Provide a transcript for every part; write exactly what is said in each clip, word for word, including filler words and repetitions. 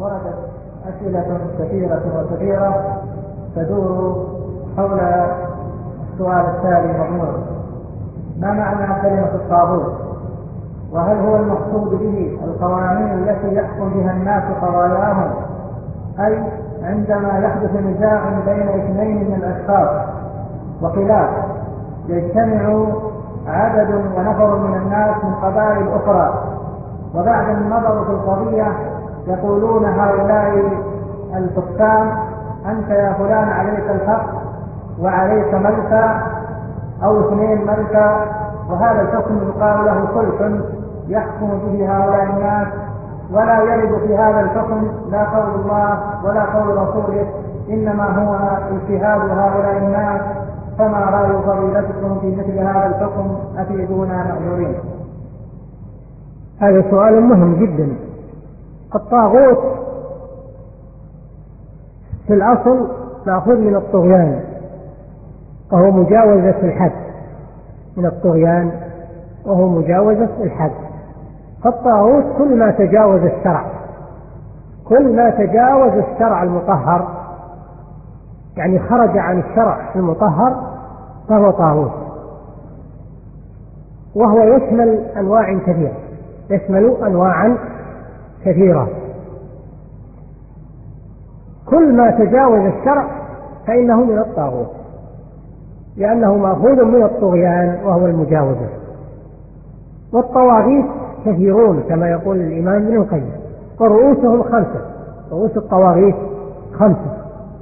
وردت أسئلة كثيرة وكثيرة تدور حول السؤال التالي مضمون: ما معنى كلمة الطاغوت؟ وهل هو المقصود به القوانين التي يحكم بها الناس قضاياهم، أي عندما يحدث نزاع بين اثنين من الأشخاص وخلاف يجتمع عدد ونفر من الناس من قبائل أخرى، وبعد النظر في القضية يقولون هؤلاء الحكام: أنت يا فلان عليك الحق وعليك ملكة أو اثنين ملكة، وهذا الحكم يقال له صلح يحكم به هؤلاء الناس، ولا يرد في هذا الحكم لا قول الله ولا قول رسوله، إنما هو اجتهاد هؤلاء الناس. فما رأي فضيلتكم في مثل هذا الحكم؟ أفيدونا مأجورين. هذا سؤال مهم جدا. الطاغوت في الأصل مأخوذ من الطغيان، وهو مجاوزة الحد، من الطغيان وهو مجاوزة الحد. فالطاغوت كل ما تجاوز الشرع، كل ما تجاوز الشرع المطهر، يعني خرج عن الشرع المطهر، فهو طاغوت. وهو يشمل أنواع كثيرة، يشمل أنواعا كثيرة. كل ما تجاوز الشرع فإنه من الطاغوت، لأنه مأخوذ من الطغيان وهو المجاوزة. والطواغيت كثيرون كما يقول الإمام ابن القيم، ورؤوسهم خمسة، رؤوس الطواغيت خمسة.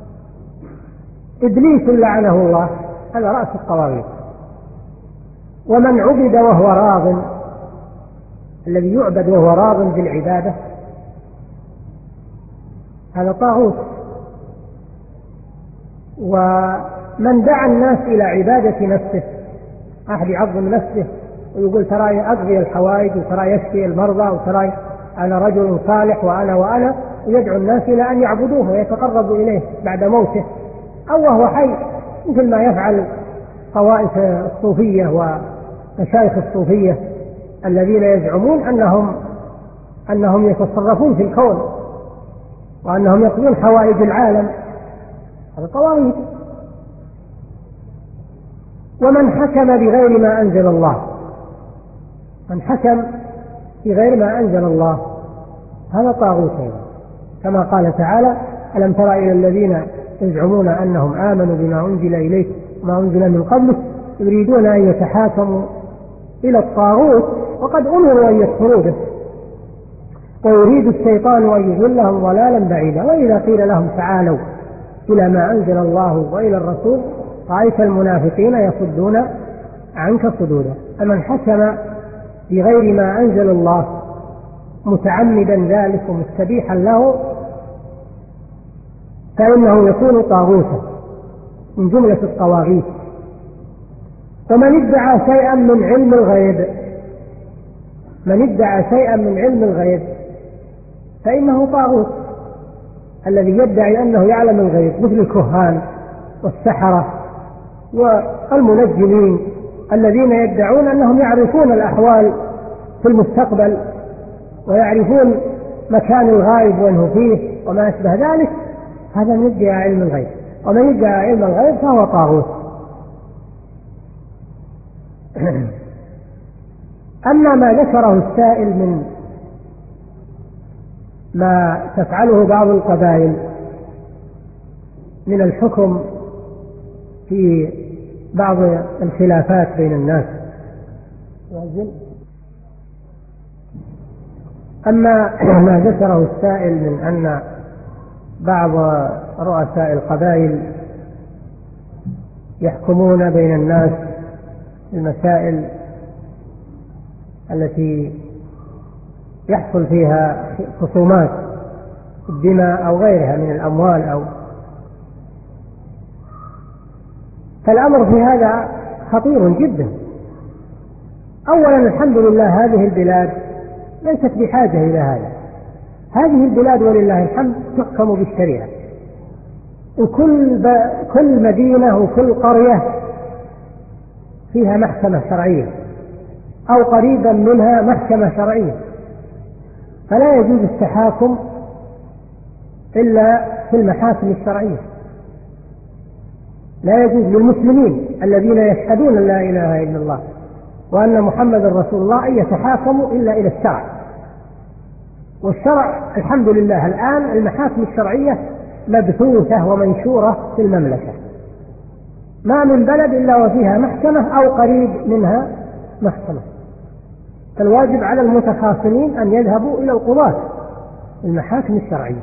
إبليس لعنه الله على رأس الطواغيت. ومن عبد وهو راض، الذي يعبد وهو راض بالعبادة، هذا طاغوت. ومن دعا الناس إلى عبادة نفسه، أحد يعظم نفسه ويقول ترى أقضي الحوائج وترى يشفي المرضى وترى أنا رجل صالح وأنا وأنا، ويدعو الناس إلى أن يعبدوه ويتقربوا إليه بعد موته أو وهو حي، مثل ما يفعل طوائف الصوفية ومشايخ الصوفية الذين يزعمون أنهم أنهم يتصرفون في الكون وأنهم يقضون حوائج العالم. هذا طواغيت. ومن حكم بغير ما أنزل الله، من حكم بغير ما أنزل الله هذا طاغوت أيضا، كما قال تعالى: ألم تر إلى الذين يزعمون أنهم آمنوا بما أنزل إليك وما أنزل من قبلك يريدون أن يتحاكموا إلى الطاغوت وقد أمروا أن يكفروا به ويريد الشيطان أن يضلهم ضلالا بعيدا. وإذا قيل لهم تعالوا إلى ما أنزل الله وإلى الرسول رأيت المنافقين يصدون عنك صدودا. فمن حكم بغير ما أنزل الله متعمدا ذلك ومستبيحا له فإنه يكون طاغوتا من جملة الطواغيت. ومن ادعى شيئا من علم الغيب، من ادعى شيئا من علم الغيب فإنه طاغوت. الذي يدعي أنه يعلم الغيب مثل الكهان والسحرة والمنجمين الذين يدعون أنهم يعرفون الأحوال في المستقبل ويعرفون مكان الغائب وأنه فيه وما أشبه ذلك، هذا من ادعى علم الغيب. ومن ادعى علم الغيب فهو طاغوت. أما ما ذكره السائل من ما تفعله بعض القبائل من الحكم في بعض الخلافات بين الناس، أما ما ذكره السائل من أن بعض رؤساء القبائل يحكمون بين الناس المسائل التي يحصل فيها خصومات الدماء أو غيرها من الأموال أو فالأمر في هذا خطير جدا. أولا الحمد لله هذه البلاد ليست بحاجة إلى هذا. هذه البلاد ولله الحمد تحكم بالشريعة، وكل ب... كل مدينة وكل قرية فيها محكمة شرعية أو قريبا منها محكمة شرعية، فلا يجوز التحاكم إلا في المحاكم الشرعية. لا يجوز للمسلمين الذين يشهدون أن لا إله إلا الله وأن محمد رسول الله أن يتحاكموا إلا إلى الشرع. والشرع الحمد لله الآن المحاكم الشرعية مبثوثة ومنشورة في المملكة، ما من بلد إلا وفيها محكمة أو قريب منها محكمة. فالواجب على المتخاصمين أن يذهبوا إلى القضاة المحاكم الشرعية.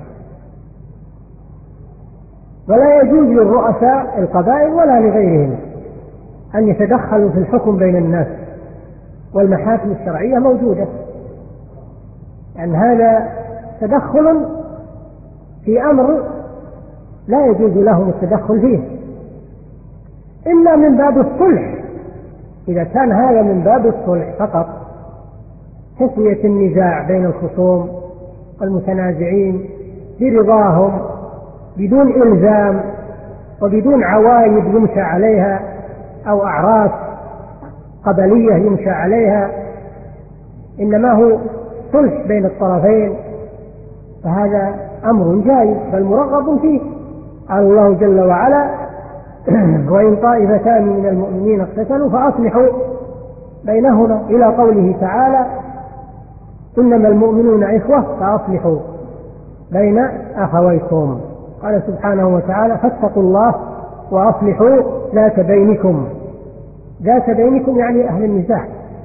ولا يجوز للرؤساء القبائل ولا لغيرهم أن يتدخلوا في الحكم بين الناس، والمحاكم الشرعية موجودة، لأن يعني هذا تدخل في أمر لا يجوز لهم التدخل فيه إلا من باب الصلح. إذا كان هذا من باب الصلح فقط، تسوية النزاع بين الخصوم والمتنازعين برضاهم بدون إلزام وبدون عوايد يمشى عليها أو أعراس قبلية يمشى عليها، إنما هو صلح بين الطرفين، فهذا أمر جائز بل مرغب فيه. قال الله جل وعلا: وإن طائفتان من المؤمنين اقتتلوا فأصلحوا بينهما، إلى قوله تعالى: إنما المؤمنون إخوة فأصلحوا بين أخويكم. قال سبحانه وتعالى: فاتقوا الله وأصلحوا ذات بينكم. ذات بينكم يعني أهل النزاع.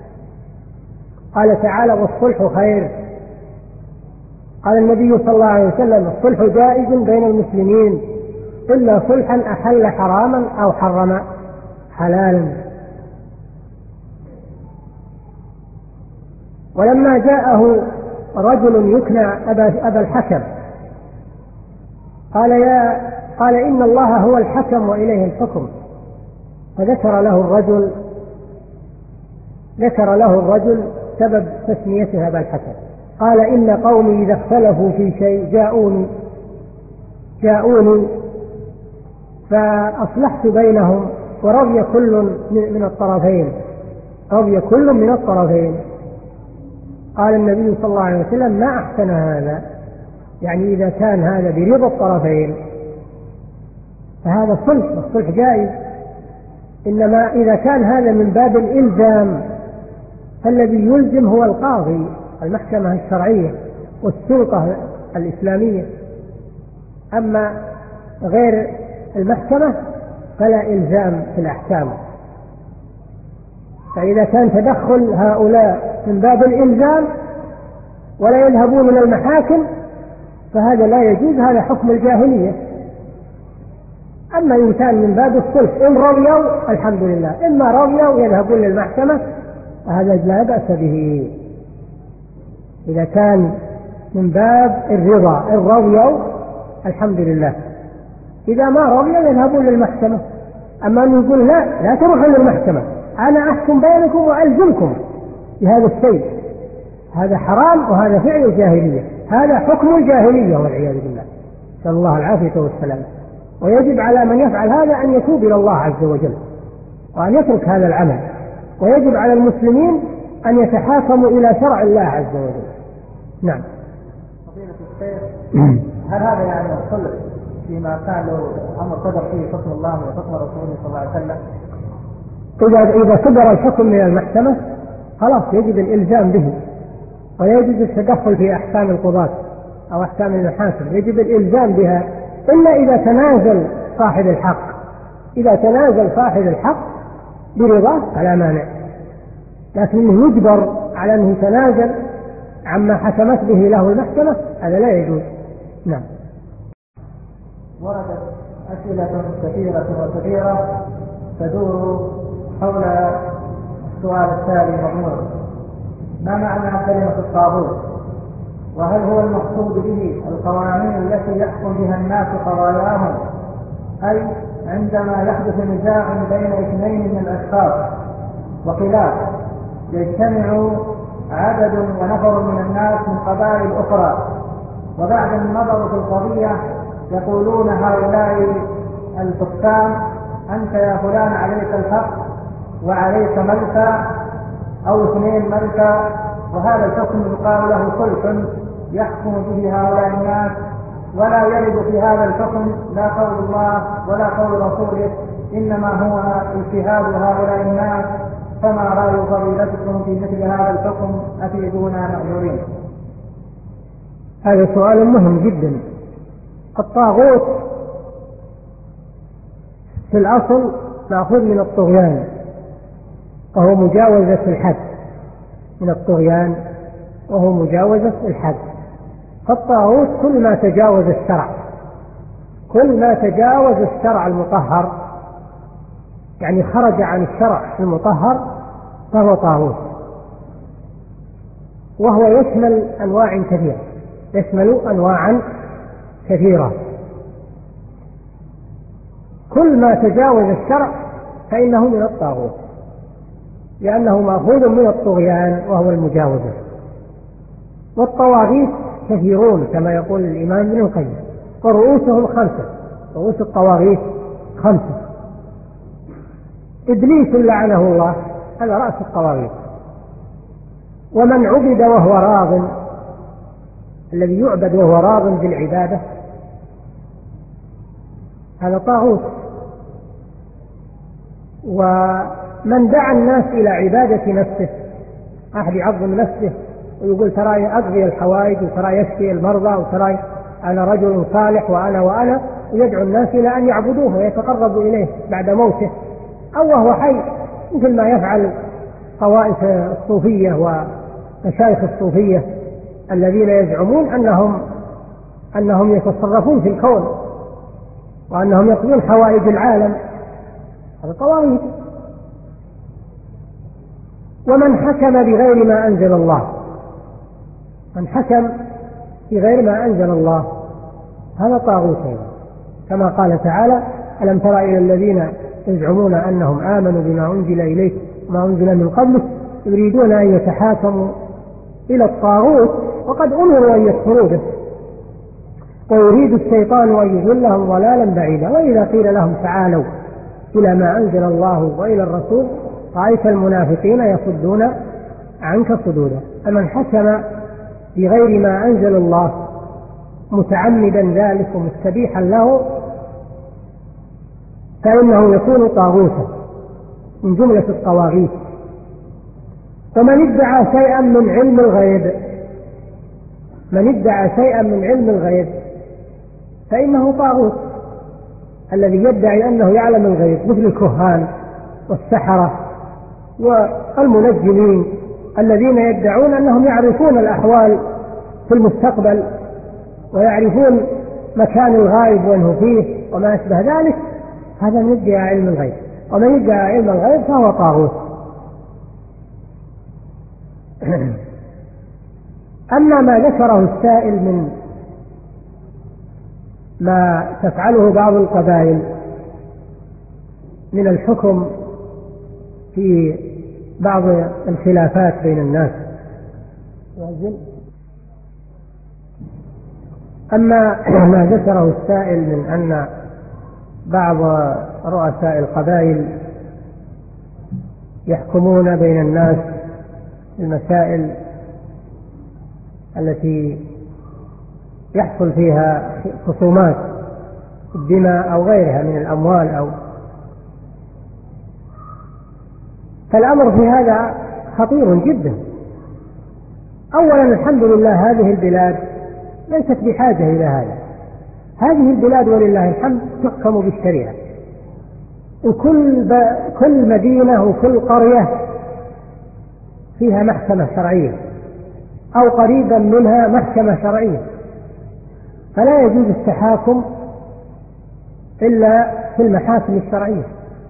قال تعالى: والصلح خير. قال النبي صلى الله عليه وسلم: الصلح جائز بين المسلمين إلا صلحا أحل حراما أو حرم حلالا. ولما جاءه رجل يكنى أبا الحكم قال يا قال إن الله هو الحكم وإليه الحكم، فذكر له الرجل ذكر له الرجل سبب تسميته أبا الحكم. قال: إن قومي إذا اختلفوا في شيء جاءوني جاءوني فأصلحت بينهم ورضي كل من الطرفين رضي كل من الطرفين. قال النبي صلى الله عليه وسلم: ما أحسن هذا، يعني إذا كان هذا برضا الطرفين فهذا صلح، الصلح جائز. إنما إذا كان هذا من باب الإلزام فالذي يلزم هو القاضي، المحكمة الشرعية والسلطة الإسلامية. أما غير المحكمة فلا إلزام في الأحكام. فإذا كان تدخل هؤلاء من باب الإلزام ولا يذهبون إلى المحاكم فهذا لا يجوز، هذا حكم الجاهلية. أما إن كان من باب الصلح إن رضيوا الحمد لله، إما رضيوا يذهبون للمحكمة فهذا لا بأس به. إذا كان من باب الرضا إن رضيوا الحمد لله، إذا ما رضيوا يذهبون للمحكمة. أما أن يقول لا لا تروحوا للمحكمة، أنا أحكم بينكم وألزمكم بهذا الشيء، هذا حرام وهذا فعل الجاهلية، هذا حكم الجاهلية والعياذ بالله، نسأل الله العافية والسلام. ويجب على من يفعل هذا أن يتوب إلى الله عز وجل وأن يترك هذا العمل، ويجب على المسلمين أن يتحاكموا إلى شرع الله عز وجل. نعم. فضيلة الشيخ، هل هذا يعني الصلح فيما كان له أمر صدر فيه حكم الله وحكم رسوله صلى الله عليه وسلم؟ إذا إذا صدر الحكم من المحكمة خلاص يجب الإلزام به، ولا يجوز التدخل في أحكام القضاة أو أحكام المحاكم، يجب الإلزام بها إلا إذا تنازل صاحب الحق. إذا تنازل صاحب الحق برضاه فلا مانع، لكنه يجبر على أنه يتنازل عما حكمت به له المحكمة، هذا لا يجوز. نعم. وردت أسئلة كثيرة وكثيرة تدور حول السؤال التالي مضمون: ما معنى كلمة الطاغوت؟ وهل هو المقصود به القوانين التي يحكم بها الناس قضاياهم، أي عندما يحدث نزاع بين اثنين من الأشخاص وخلاف يجتمع عدد ونفر من الناس من قبائل أخرى، وبعد النظر في القضية يقولون هؤلاء الحكام: أنت يا فلان عليك الحق وعليك ملكة أو اثنين ملكة، وهذا الحكم يقال له صلح يحكم به هؤلاء الناس ولا يرد في هذا الحكم لا قول الله ولا قول رسوله، إنما هو اجتهاد هؤلاء الناس. فما رأي فضيلتكم في مثل هذا الحكم؟ أفيدونا مأجورين. هذا سؤال مهم جدا. الطاغوت في الأصل مأخوذ من الطغيان، وهو مجاوزة الحد، من الطغيان وهو مجاوزة الحد. فالطاغوت كل ما تجاوز الشرع، كل ما تجاوز الشرع المطهر، يعني خرج عن الشرع المطهر، فهو طاغوت. وهو يشمل أنواع كثيرة، يشمل أنواعا كثيرة. كل ما تجاوز الشرع فإنه من الطاغوت، لأنه مأخوذ من الطغيان وهو المجاوزة. والطواغيت كثيرون كما يقول الإمام ابن القيم، ورؤوسهم خمسة، رؤوس الطواغيت خمسة. إبليس لعنه الله هذا رأس الطواغيت، ومن عبد وهو راض، الذي يعبد وهو راض بالعبادة هذا طاغوت. ومن دعا الناس إلى عبادة نفسه، أحد يعظم نفسه ويقول ترى أقضي الحوائج وترى يشفي المرضى وترى أنا رجل صالح وأنا وأنا، ويدعو الناس إلى أن يعبدوه ويتقربوا إليه بعد موته أو وهو حي، مثل ما يفعل طوائف الصوفية ومشايخ الصوفية الذين يزعمون أنهم أنهم يتصرفون في الكون وأنهم يقضون حوائج العالم. هذا طواغيت. ومن حكم بغير ما أنزل الله، من حكم بغير ما أنزل الله هذا طاغوت أيضا، كما قال تعالى: ألم تر إلى الذين يزعمون أنهم آمنوا بما أنزل إليك وما أنزل من قبلك يريدون أن يتحاكموا إلى الطاغوت وقد أمروا أن يكفروا به ويريد الشيطان أن يضلهم ضلالا بعيدا. وإذا قيل لهم تعالوا إلى ما أنزل الله وإلى الرسول رأيت المنافقين يصدون عنك صدودا. فمن حكم بغير ما أنزل الله متعمدا ذلك ومستبيحا له فإنه يكون طاغوتا من جملة الطواغيت. ومن ادعى شيئا من علم الغيب، من ادعى شيئا من علم الغيب فإنه طاغوت. الذي يدعي أنه يعلم الغيب مثل الكهان والسحرة والمنجمين الذين يدعون أنهم يعرفون الأحوال في المستقبل ويعرفون مكان الغائب وأنه فيه وما أشبه ذلك، هذا من ادعاء علم الغيب. ومن ادعى علم الغيب فهو طاغوت. أما ما ذكره السائل من ما تفعله بعض القبائل من الحكم في بعض الخلافات بين الناس، أما ما ذكره السائل من أن بعض رؤساء القبائل يحكمون بين الناس المسائل التي يحصل فيها خصومات الدماء أو غيرها من الأموال أو فالأمر في هذا خطير جدا. أولا الحمد لله هذه البلاد ليست بحاجة إلى هذا. هذه البلاد ولله الحمد تحكم بالشريعة، وكل ب... كل مدينة وكل قرية فيها محكمة شرعية أو قريبا منها محكمة شرعية، فلا يجوز التحاكم إلا في المحاكم الشرعية.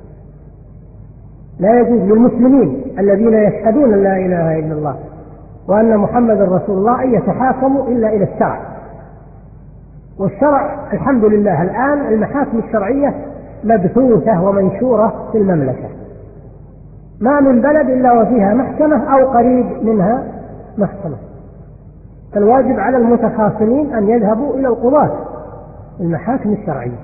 لا يجوز للمسلمين الذين يشهدون أن لا إله إلا الله وأن محمد رسول الله أن يتحاكموا إلا إلى الشرع. والشرع الحمد لله الآن المحاكم الشرعية مبثوثة ومنشورة في المملكة، ما من بلد إلا وفيها محكمة أو قريب منها محكمة. فالواجب على المتخاصمين أن يذهبوا إلى القضاة المحاكم الشرعية.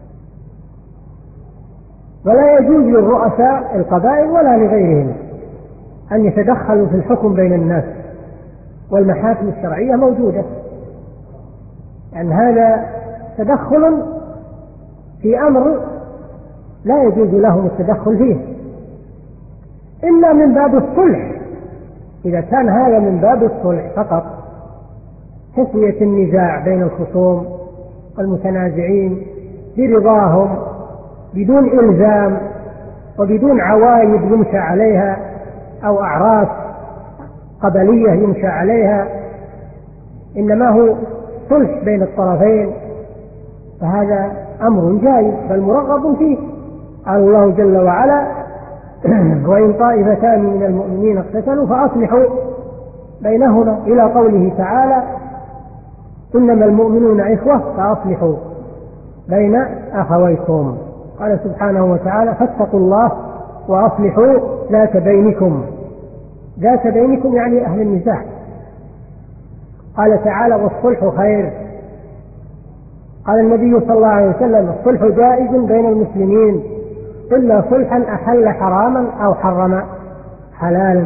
ولا يجوز للرؤساء القبائل ولا لغيرهم أن يتدخلوا في الحكم بين الناس، والمحاكم الشرعية موجودة. لأن هذا تدخل في أمر لا يجوز لهم التدخل فيه إلا من باب الصلح. إذا كان هذا من باب الصلح فقط، تسوية النزاع بين الخصوم المتنازعين برضاهم بدون إلزام وبدون عوايد يمشى عليها أو أعراس قبلية يمشى عليها، إنما هو صلح بين الطرفين، فهذا أمر جائز بل مرغب فيه. قال الله جل وعلا: وإن طائفتان من المؤمنين اقتتلوا فأصلحوا بينهما، إلى قوله تعالى: إنما المؤمنون إخوة فأصلحوا بين أخويكم. قال سبحانه وتعالى: فاتقوا الله وأصلحوا ذات بينكم. ذات بينكم يعني أهل النزاع. قال تعالى: والصلح خير. قال النبي صلى الله عليه وسلم: الصلح جائز بين المسلمين إلا صلحا أحل حراما أو حرم حلالا.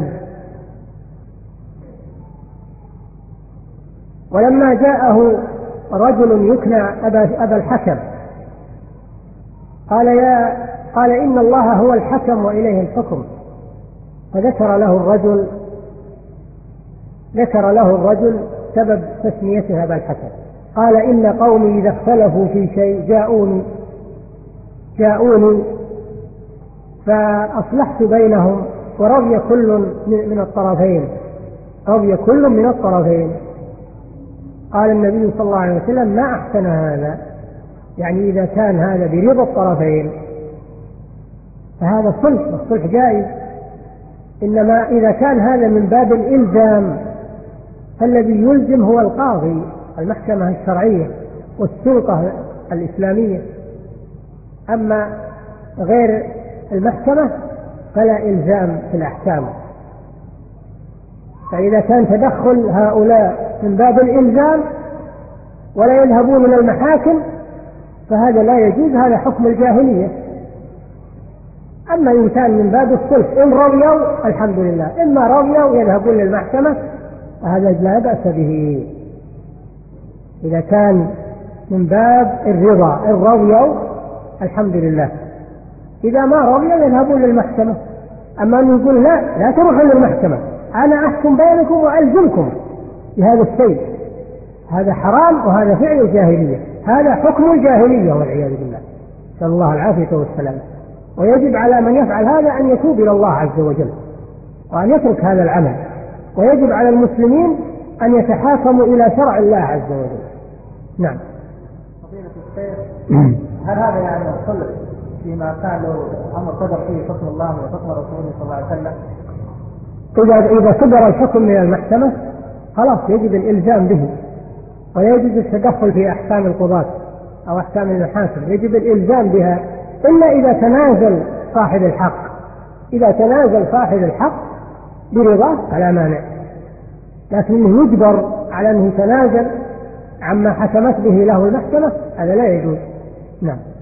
ولما جاءه رجل يكنى أبا, أبا الحكم قال يا قال إن الله هو الحكم وإليه الحكم، فذكر له الرجل ذكر له الرجل سبب تسميته أبا الحكم. قال: إن قومي إذا اختلفوا في شيء جاءوني جاءوني فأصلحت بينهم ورضي كل من الطرفين رضي كل من الطرفين. قال النبي صلى الله عليه وسلم: ما أحسن هذا، يعني إذا كان هذا برضا الطرفين فهذا صلح، والصلح جائز. إنما إذا كان هذا من باب الإلزام فالذي يلزم هو القاضي، المحكمة الشرعية والسلطة الإسلامية. أما غير المحكمة فلا إلزام في الأحكام. فإذا كان تدخل هؤلاء من باب الإلزام ولا يذهبون إلى المحاكم فهذا لا يجوز، هذا حكم الجاهلية. أما إن كان من باب الصلح إن رضيوا الحمد لله، إما رضيوا يذهبون للمحكمة فهذا لا بأس به. إذا كان من باب الرضا إن رضيوا الحمد لله، إذا ما رضيوا يذهبون للمحكمة. أما أن يقول لا لا تروحوا للمحكمة، أنا أحكم بينكم وألزمكم بهذا الشيء، هذا حرام وهذا فعل الجاهلية، هذا حكم الجاهلية والعياذ بالله، نسأل الله العافية والسلام. ويجب على من يفعل هذا أن يتوب إلى الله عز وجل وأن يترك هذا العمل، ويجب على المسلمين أن يتحاكموا إلى شرع الله عز وجل. نعم. فضيلة الشيخ، هل هذا يعني الصلح فيما كان له أمر صدر فيه حكم الله وحكم رسوله صلى الله عليه وسلم؟ إذا إذا صدر الحكم من المحكمة خلاص يجب الإلزام به، ويجب التدخل في أحكام القضاة أو أحكام المحاكم، يجب الإلزام بها إلا إذا تنازل صاحب الحق. إذا تنازل صاحب الحق برضاه فلا مانع، لكنه يجبر على أنه يتنازل عما حكمت به له المحكمة هذا لا يجوز. نعم.